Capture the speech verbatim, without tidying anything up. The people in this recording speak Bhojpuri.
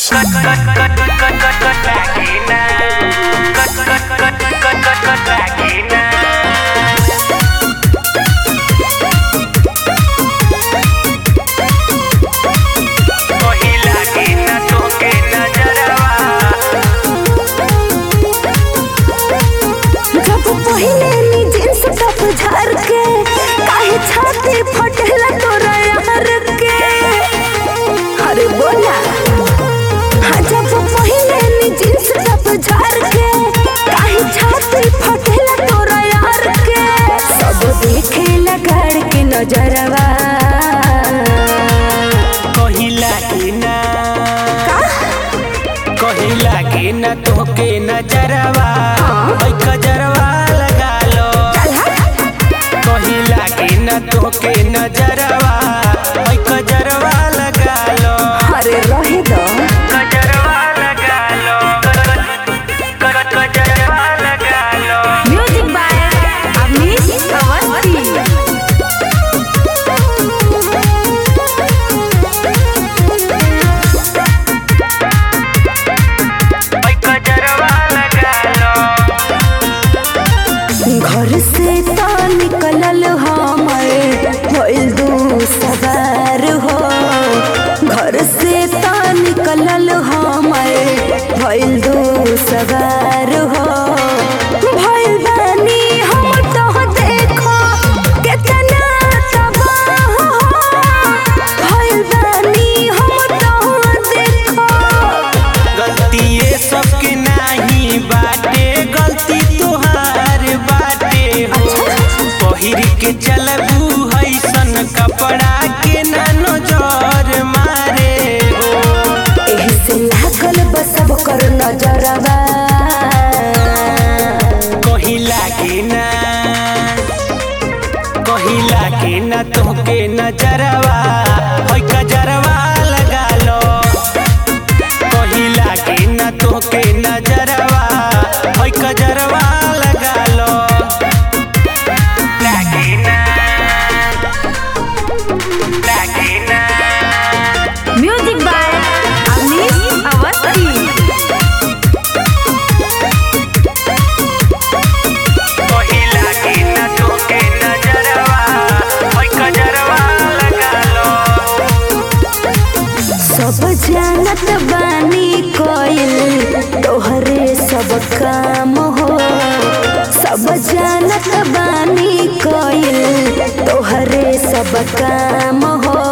नजरवा कहिला के ना कहिला के ना तोके नजरवा ओइ कजरवा लगा लो कहिला के ना तोके नजरवा ओइ कजरवा लगा लो अरे रहे दो कजरवा लगा लो कजरवा लगा लो म्यूजिक बाय अमित अवस्थी घर से तो निकलल हमर भइल दू सवार हो घर से तो निकलल हमर भइल दू सवार हो भइल बानी हम तो देखो केतना तबाह हो भइल बानी हम तो देखो गलती सबके नाही बाटे गलती तोहार बाटे हो पहिर के चलबू हैसन कपड़ा के ना नजर मारे हो एही से लागल बस सब कर नजरवा कहिला के ना कहिला के ना तोके नजरवा ओइ कजरवा लगा लो कहिला के ना तोके नजरवा ओइ कजरवा लगा लो म्यूजिक बाय अमित अवस्थी कहिला के ना तोके नजरवा ओइ कजरवा लगा लो सब जानत बानी कोइल तोहरे सब काम हो सब जानत बानी कोइल तोहरे सब काम हो